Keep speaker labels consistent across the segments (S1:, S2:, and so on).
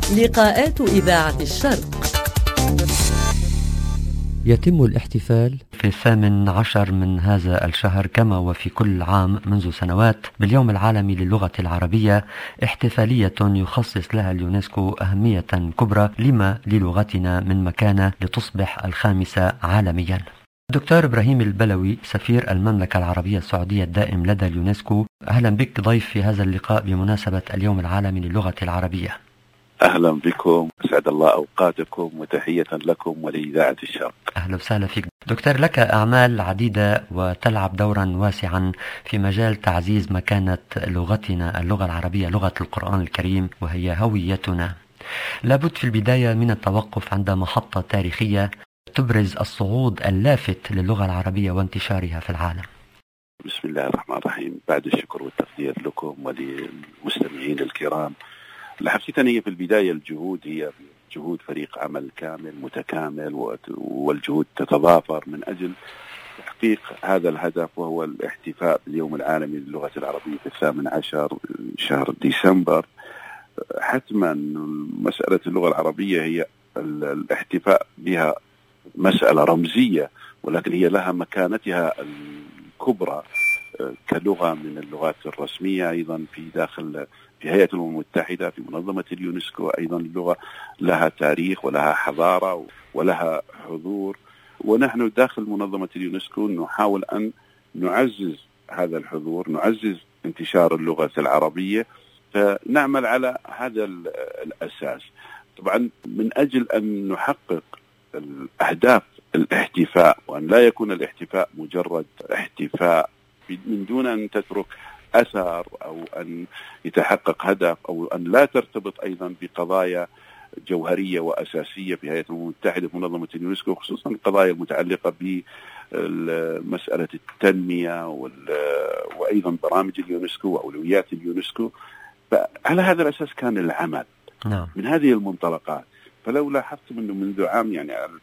S1: لقاءات إذاعة الشرق.
S2: يتم الاحتفال في 18 من هذا الشهر كما وفي كل عام منذ سنوات باليوم العالمي للغة العربية، احتفالية يخصص لها اليونسكو أهمية كبرى لما للغتنا من مكانة لتصبح الخامسة عالميا. دكتور إبراهيم البلوي، سفير المملكة العربية السعودية الدائم لدى اليونسكو، أهلا بك ضيف في هذا اللقاء بمناسبة اليوم العالمي للغة العربية.
S3: أهلا بكم، أسعد الله أوقاتكم وتحية لكم ولإذاعة الشرق.
S2: أهلا وسهلا فيك دكتور. لك أعمال عديدة وتلعب دورا واسعا في مجال تعزيز مكانة لغتنا اللغة العربية، لغة القرآن الكريم وهي هويتنا. لابد في البداية من التوقف عند محطة تاريخية تبرز الصعود اللافت للغة العربية وانتشارها في العالم.
S3: بسم الله الرحمن الرحيم. بعد الشكر والتقدير لكم وللمستمعين الكرام، الحقيقة هي في البداية الجهود هي جهود فريق عمل كامل متكامل، والجهود تتضافر من أجل تحقيق هذا الهدف، وهو الاحتفاء باليوم العالمي للغة العربية في 18 شهر ديسمبر. حتما مسألة اللغة العربية هي الاحتفاء بها مسألة رمزية، ولكن هي لها مكانتها الكبرى كلغة من اللغات الرسمية أيضا في هيئة الأمم المتحدة، في منظمة اليونسكو. أيضا اللغة لها تاريخ ولها حضارة ولها حضور، ونحن داخل منظمة اليونسكو نحاول أن نعزز هذا الحضور، نعزز انتشار اللغة العربية، فنعمل على هذا الأساس. طبعا من أجل أن نحقق الأهداف الاحتفاء، وأن لا يكون الاحتفاء مجرد احتفاء من دون أن تترك أثر أو أن يتحقق هدف، أو أن لا ترتبط أيضا بقضايا جوهرية وأساسية في هيئة الأمم المتحدة في منظمة اليونسكو، خصوصا القضايا المتعلقة بمسألة التنمية وأيضا برامج اليونسكو وأولويات اليونسكو. فعلى هذا الأساس كان العمل من هذه المنطلقات. فلو لاحظتم أنه منذ عام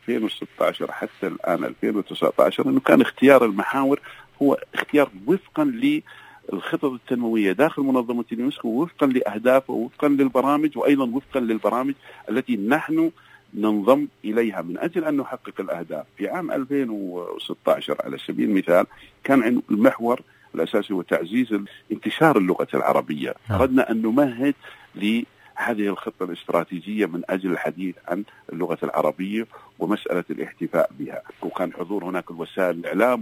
S3: 2016 حتى الآن 2019 أنه كان اختيار المحاور هو اختيار وفقا للخطط التنموية داخل منظمة اليونسكو، وفقا لأهدافه ووفقا للبرامج، وأيضا وفقا للبرامج التي نحن ننضم إليها من أجل أن نحقق الأهداف. في عام 2016 على سبيل المثال كان المحور الأساسي هو تعزيز انتشار اللغة العربية. أردنا أن نمهد هذه الخطة الاستراتيجية من أجل الحديث عن اللغة العربية ومسألة الاحتفاء بها، وكان حضور هناك الوسائل الإعلام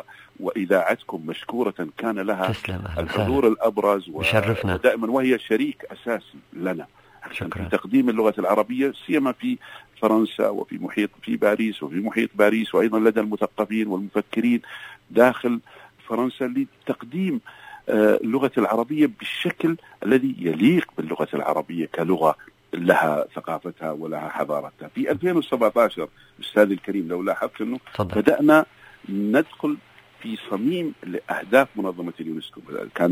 S3: وإذاعتكم مشكورة كان لها الحضور الأبرز ودائما وهي شريك أساسي لنا في تقديم اللغة العربية، سيما في فرنسا وفي محيط في باريس وفي محيط باريس، وأيضا لدى المثقفين والمفكرين داخل فرنسا لتقديم اللغة العربية بالشكل الذي يليق باللغة العربية كلغة لها ثقافتها ولها حضارتها. في 2017 أستاذ الكريم لو لاحظت أنه بدأنا ندخل في صميم لأهداف منظمة اليونسكو. كان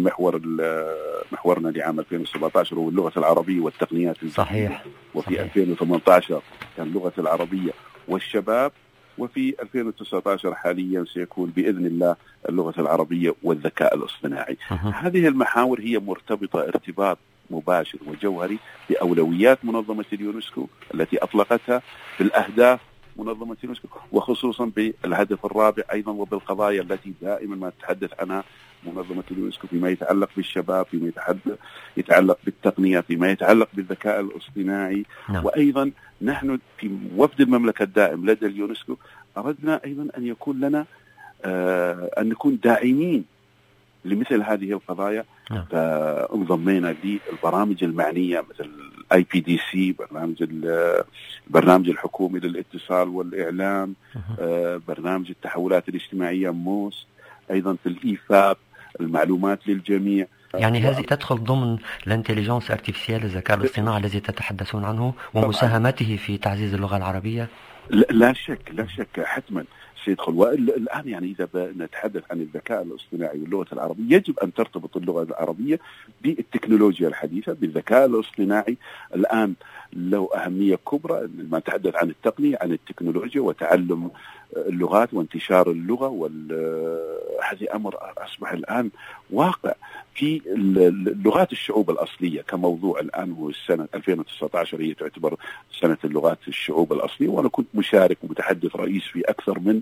S3: محورنا لعام 2017 هو اللغة العربية والتقنيات
S2: صحيح.
S3: وفي 2018 كان اللغة العربية والشباب، وفي 2019 حاليا سيكون بإذن الله اللغة العربية والذكاء الاصطناعي. هذه المحاور هي مرتبطة ارتباط مباشر وجوهري بأولويات منظمة اليونسكو التي أطلقتها، بالأهداف منظمة اليونسكو، وخصوصا بالهدف الرابع أيضا، وبالقضايا التي دائما ما تتحدث عنها منظمة اليونسكو فيما يتعلق بالشباب، فيما يتعلق بالتقنية، فيما يتعلق بالذكاء الاصطناعي. وأيضا نحن في وفد المملكة الدائم لدى اليونسكو أردنا أيضا أن يكون لنا أن نكون داعمين لمثل هذه القضايا. فانضمينا للبرامج المعنية مثل IPDC، برنامج الحكومي للاتصال والإعلام، برنامج التحولات الاجتماعية موس، أيضا في الإيفاب المعلومات للجميع.
S2: يعني هذه تدخل ضمن الانتليجنس ارتيفيسيال، الذكاء الاصطناعي الذي تتحدثون عنه ومساهمته في تعزيز اللغة العربية.
S3: لا شك حتما سيدخل. والآن يعني إذا نتحدث عن الذكاء الاصطناعي واللغة العربية، يجب أن ترتبط اللغة العربية بالتكنولوجيا الحديثة، بالذكاء الاصطناعي. الآن له أهمية كبرى لما نتحدث عن التقنية، عن التكنولوجيا وتعلم اللغات وانتشار اللغة، هذه أمر أصبح الآن واقع في لغات الشعوب الأصلية كموضوع. الآن هو السنة 2019 هي تعتبر سنة اللغات الشعوب الأصلية، وأنا كنت مشارك ومتحدث رئيس في أكثر من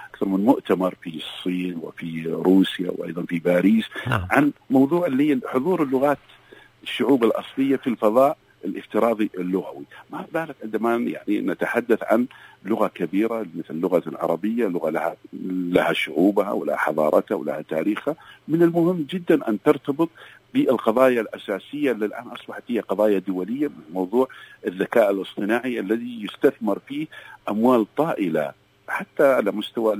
S3: مؤتمر في الصين وفي روسيا وأيضا في باريس عن موضوع اللي حضور اللغات الشعوب الأصلية في الفضاء الافتراضي اللغوي. ما بالك عندما يعني نتحدث عن لغة كبيرة مثل اللغة العربية، لغة لها شعوبها ولها حضارتها ولها تاريخها. من المهم جدا أن ترتبط بالقضايا الأساسية اللي الآن أصبحت هي قضايا دولية، موضوع الذكاء الاصطناعي الذي يستثمر فيه أموال طائلة حتى على مستوى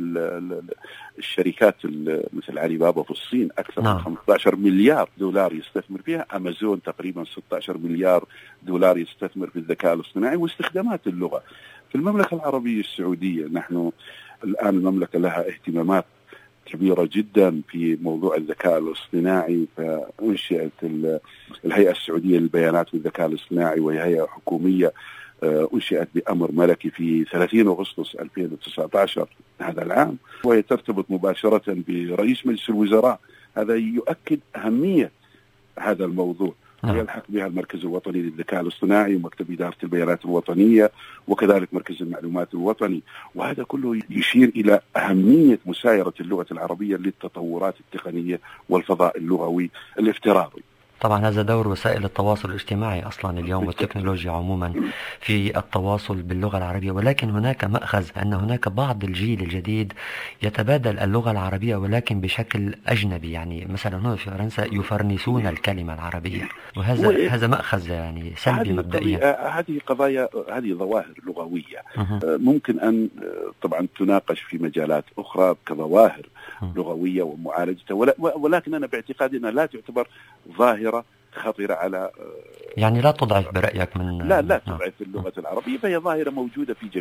S3: الشركات مثل علي بابا في الصين، أكثر من 15 مليار دولار يستثمر فيها. أمازون تقريبا 16 مليار دولار يستثمر في الذكاء الاصطناعي واستخدامات اللغة. في المملكة العربية السعودية نحن الآن المملكة لها اهتمامات كبيرة جدا في موضوع الذكاء الاصطناعي، فأنشئت الهيئة السعودية للبيانات والذكاء الاصطناعي، وهي هيئة حكومية أنشئت بأمر ملكي في 30 أغسطس 2019 هذا العام، وهي ترتبط مباشرة برئيس مجلس الوزراء. هذا يؤكد أهمية هذا الموضوع. يلحق بها المركز الوطني للذكاء الاصطناعي ومكتب إدارة البيانات الوطنية وكذلك مركز المعلومات الوطني، وهذا كله يشير إلى أهمية مسايرة اللغة العربية للتطورات التقنية والفضاء اللغوي الافتراضي.
S2: طبعا هذا دور وسائل التواصل الاجتماعي أصلا اليوم والتكنولوجيا عموما في التواصل باللغة العربية، ولكن هناك مأخذ أن هناك بعض الجيل الجديد يتبادل اللغة العربية ولكن بشكل أجنبي. يعني مثلا هنا في فرنسا يفرنسون الكلمة العربية، وهذا مأخذ يعني سلبي مبدئيا.
S3: هذه قضايا، هذه ظواهر لغوية ممكن أن طبعا تناقش في مجالات أخرى كظواهر لغوية ومعالجتها، ولكن أنا باعتقادي أنها لا تعتبر ظاهرة خطيرة على
S2: يعني لا تضعف برأيك من
S3: لا تضعف اللغة العربية، فهي ظاهرة موجودة في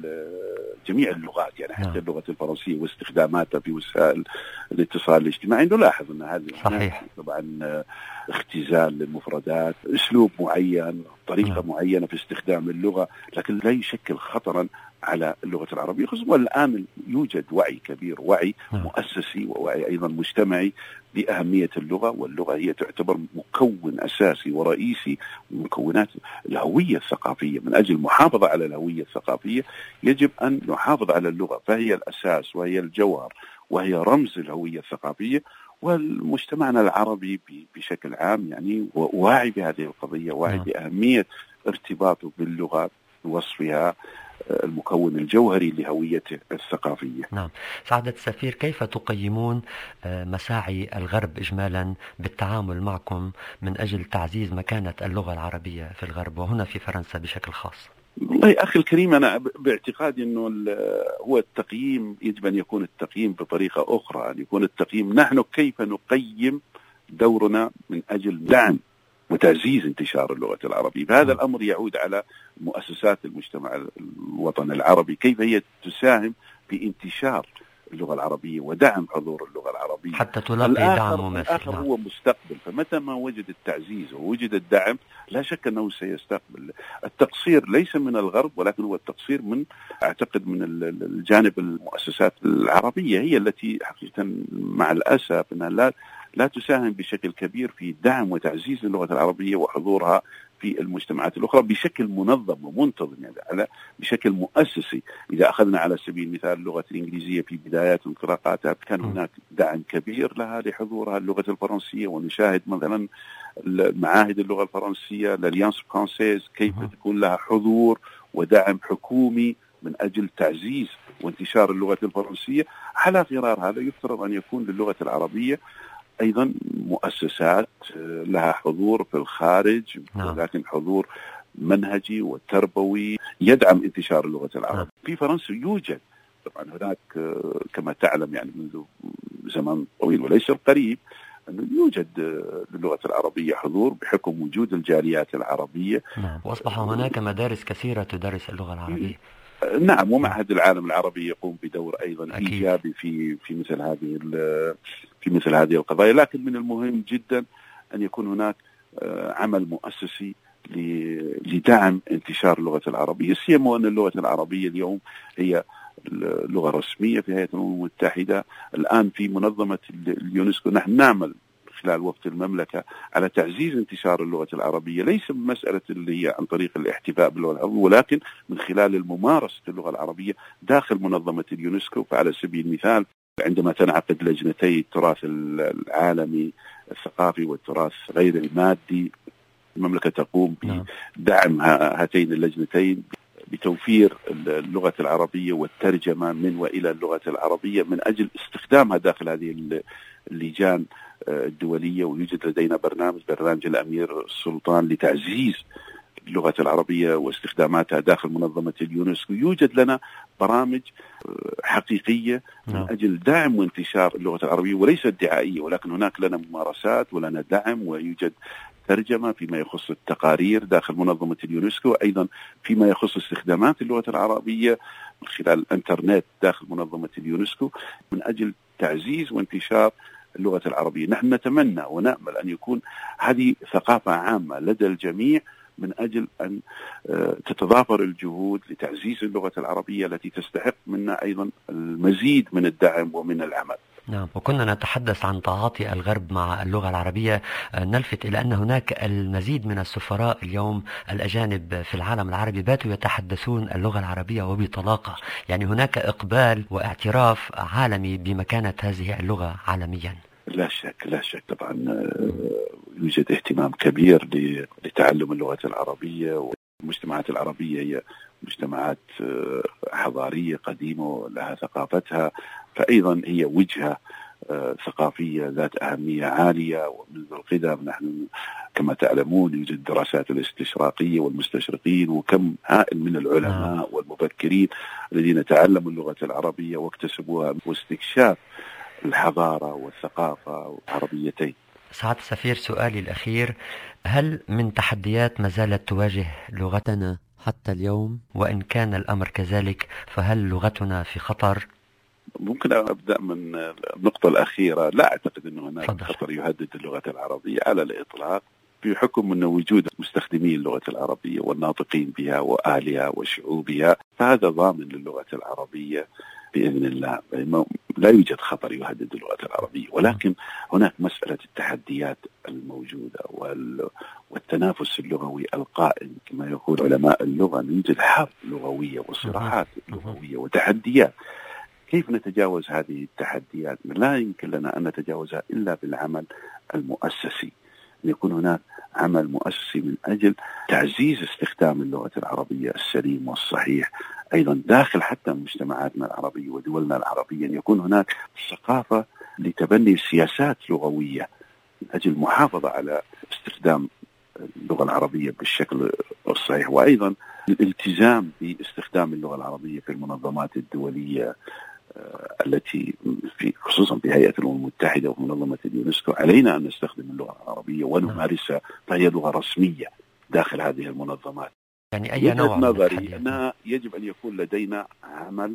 S3: جميع اللغات. يعني حتى اللغة الفرنسية واستخداماتها في وسائل الاتصال الاجتماعي نلاحظ أن هذه
S2: صحيح
S3: طبعا اختزال للمفردات، أسلوب معين، طريقة معينة في استخدام اللغة، لكن لا يشكل خطرا على اللغة العربية. خصوصا والآن يوجد وعي كبير، وعي مؤسسي ووعي أيضا مجتمعي بأهمية اللغة، واللغة هي تعتبر مكون أساسي ورئيسي من مكونات الهوية الثقافية. من أجل المحافظة على الهوية الثقافية يجب أن نحافظ على اللغة، فهي الأساس وهي الجوهر وهي رمز الهوية الثقافية. والمجتمعنا العربي بشكل عام يعني واعي بهذه القضية، واعي بأهمية ارتباطه باللغة بوصفها المكون الجوهري لهويته الثقافية.
S2: نعم. سعادة السفير، كيف تقيمون مساعي الغرب إجمالا بالتعامل معكم من أجل تعزيز مكانة اللغة العربية في الغرب وهنا في فرنسا بشكل خاص؟
S3: والله أخي الكريم، أنا باعتقادي أنه هو التقييم يجب أن يكون التقييم بطريقة أخرى، أن يكون التقييم نحن كيف نقيم دورنا من أجل دعم وتعزيز انتشار اللغة العربية. فهذا الأمر يعود على مؤسسات المجتمع الوطني العربي، كيف هي تساهم في انتشار اللغة العربية ودعم حضور اللغة العربية
S2: حتى تلاقي دعم مماثل.
S3: الآخر هو مستقبل، فمتى ما وجد التعزيز ووجد الدعم لا شك أنه سيستقبل. التقصير ليس من الغرب، ولكن هو التقصير من أعتقد من الجانب المؤسسات العربية، هي التي حقيقة مع الأسف أنها لا تساهم بشكل كبير في دعم وتعزيز اللغة العربية وحضورها في المجتمعات الأخرى بشكل منظم ومنتظم، يعني بشكل مؤسسي. إذا أخذنا على سبيل المثال اللغة الإنجليزية في بدايات انطلاقاتها كان هناك دعم كبير لها لحضورها اللغة الفرنسية، ونشاهد مثلا معاهد اللغة الفرنسية l'Alliance française كيف تكون لها حضور ودعم حكومي من أجل تعزيز وانتشار اللغة الفرنسية. على غرار هذا يفترض أن يكون للغة العربية أيضا مؤسسات لها حضور في الخارج، ولكن حضور منهجي وتربوي يدعم انتشار اللغة العربية. في فرنسا يوجد طبعا هناك كما تعلم يعني منذ زمن طويل وليس القريب أنه يوجد للغة العربية حضور بحكم وجود الجاليات العربية.
S2: وأصبح هناك مدارس كثيرة تدرس اللغة العربية.
S3: نعم، ومعهد العالم العربي يقوم بدور أيضا
S2: أكيد.
S3: إيجابي في مثل هذه القضايا، لكن من المهم جدا أن يكون هناك عمل مؤسسي لدعم انتشار اللغة العربية، سيما أن اللغة العربية اليوم هي لغة رسمية في هيئة الأمم المتحدة. الآن في منظمة اليونسكو نحن نعمل خلال وقت المملكة على تعزيز انتشار اللغة العربية، ليس بمسألة اللي هي عن طريق الاحتفاء باللغة العربية، ولكن من خلال ممارسة اللغة العربية داخل منظمة اليونسكو. فعلى سبيل المثال عندما تنعقد لجنتي التراث العالمي الثقافي والتراث غير المادي، المملكة تقوم بدعم هاتين اللجنتين بتوفير اللغة العربية والترجمة من وإلى اللغة العربية من أجل استخدامها داخل هذه اللجان الدولية. ويوجد لدينا برنامج الأمير السلطان لتعزيز اللغة العربية واستخداماتها داخل منظمة اليونسكو. يوجد لنا برامج حقيقية من أجل دعم وانتشار اللغة العربية وليست دعائية، ولكن هناك لنا ممارسات ولنا دعم، ويوجد ترجمة فيما يخص التقارير داخل منظمة اليونسكو، أيضا فيما يخص استخدامات اللغة العربية من خلال الإنترنت داخل منظمة اليونسكو من أجل تعزيز وانتشار اللغة العربية. نحن نتمنى ونأمل أن يكون هذه ثقافة عامة لدى الجميع من أجل أن تتضافر الجهود لتعزيز اللغة العربية التي تستحق منا أيضا المزيد من الدعم ومن العمل.
S2: نعم، وكنا نتحدث عن تعاطي الغرب مع اللغة العربية. نلفت إلى أن هناك المزيد من السفراء اليوم الأجانب في العالم العربي باتوا يتحدثون اللغة العربية وبطلاقة، يعني هناك إقبال واعتراف عالمي بمكانة هذه اللغة عالميا.
S3: لا شك طبعا يوجد اهتمام كبير لتعلم اللغة العربية، والمجتمعات العربية هي مجتمعات حضارية قديمة ولها ثقافتها، فأيضا هي وجهة ثقافية ذات أهمية عالية. ومنذ القدم نحن كما تعلمون يوجد الدراسات الاستشراقية والمستشرقين وكم هائل من العلماء والمفكرين الذين تعلموا اللغة العربية واكتسبوها واستكشاف الحضارة والثقافة العربيتين.
S2: سعادة السفير، سؤالي الأخير، هل من تحديات ما زالت تواجه لغتنا حتى اليوم؟ وإن كان الأمر كذلك فهل لغتنا في خطر؟
S3: ممكن أبدأ من النقطة الأخيرة. لا أعتقد أن هناك خطر يهدد اللغة العربية على الإطلاق، بحكم أن وجود مستخدمي اللغة العربية والناطقين بها وأهلها وشعوبها، فهذا ضامن للغة العربية بإذن الله. لا يوجد خطر يهدد اللغة العربية، ولكن هناك مسألة التحديات الموجودة والتنافس اللغوي القائم. كما يقول علماء اللغة يوجد حرب لغوية وصراعات لغوية وتحديات. كيف نتجاوز هذه التحديات؟ لا يمكن لنا أن نتجاوزها إلا بالعمل المؤسسي، أن يكون هناك عمل مؤسسي من أجل تعزيز استخدام اللغة العربية السليم والصحيح، أيضا داخل حتى مجتمعاتنا العربية ودولنا العربية، أن يكون هناك ثقافة لتبني سياسات لغوية من أجل المحافظة على استخدام اللغة العربية بالشكل الصحيح، وأيضا الالتزام باستخدام اللغة العربية في المنظمات الدولية التي خصوصا في هيئة الأمم المتحدة ومنظمة اليونسكو. علينا أن نستخدم اللغة العربية ونمارسها، فهي لغة رسمية داخل هذه المنظمات.
S2: يعني أي نوع من
S3: نظري أنها يجب أن يكون لدينا عمل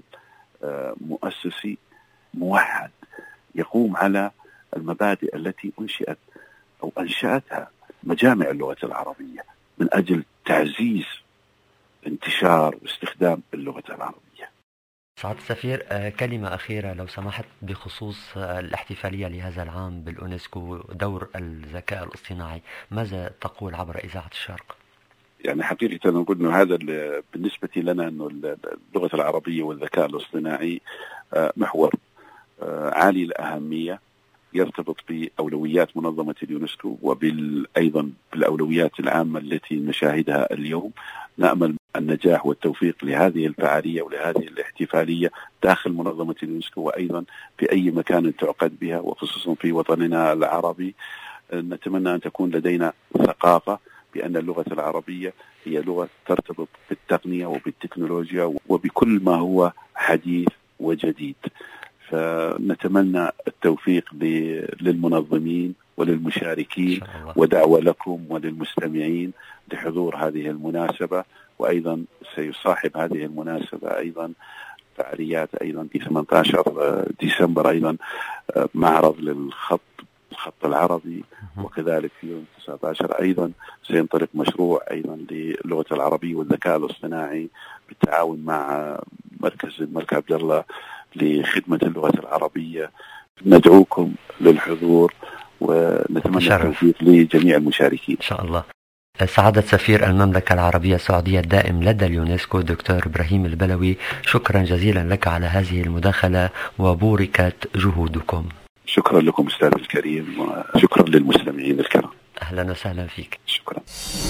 S3: مؤسسي موحد يقوم على المبادئ التي أنشئت أو أنشأتها مجامع اللغة العربية من أجل تعزيز انتشار واستخدام اللغة العربية.
S2: سعادة السفير، كلمة أخيرة لو سمحت بخصوص الاحتفالية لهذا العام بالأونسكو، دور الذكاء الاصطناعي، ماذا تقول عبر إذاعة الشرق؟
S3: يعني حقيقة نقول أنه هذا بالنسبة لنا أنه اللغة العربية والذكاء الاصطناعي محور عالي الأهمية، يرتبط بأولويات منظمة اليونسكو وأيضا بالأولويات العامة التي نشاهدها اليوم. نأمل النجاح والتوفيق لهذه الفعالية ولهذه الاحتفالية داخل منظمة اليونسكو، وأيضا في أي مكان تعقد بها، وخصوصا في وطننا العربي. نتمنى أن تكون لدينا ثقافة بأن اللغة العربية هي لغة ترتبط بالتقنية وبالتكنولوجيا وبكل ما هو حديث وجديد. فنتمنى التوفيق للمنظمين وللمشاركين، ودعوة لكم وللمستمعين لحضور هذه المناسبة. وأيضا سيصاحب هذه المناسبة أيضا فعاليات أيضا في 18 ديسمبر أيضا معرض الخط العربي، وكذلك في يوم 19 أيضا سينطلق مشروع أيضا للغة العربية والذكاء الاصطناعي بالتعاون مع مركز الملك عبد الله لخدمة اللغة العربية. ندعوكم للحضور ونتمنى التوفيق لجميع المشاركين
S2: إن شاء الله. سعادة سفير المملكة العربية السعودية الدائم لدى اليونسكو دكتور إبراهيم البلوي، شكرا جزيلا لك على هذه المداخلة وبوركت جهودكم.
S3: شكرا لكم أستاذ الكريم، وشكرا للمستمعين الكرام.
S2: أهلا وسهلا فيك.
S3: شكرا.